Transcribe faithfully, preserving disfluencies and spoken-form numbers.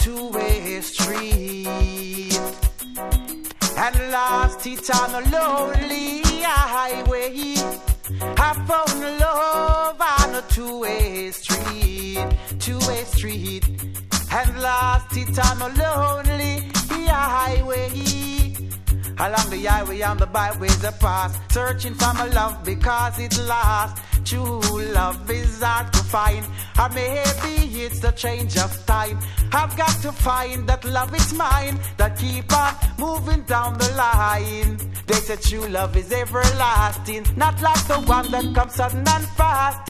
two-way street and lost it on a lonely highway. I found love on a two-way street, two-way street, and lost it on a lonely highway. Along the highway and the byways I pass, searching for my love because it's lost. True love is hard to find, or maybe it's the change of time. I've got to find that love is mine, that keep on moving down the line. They say true love is everlasting, not like the one that comes sudden and fast.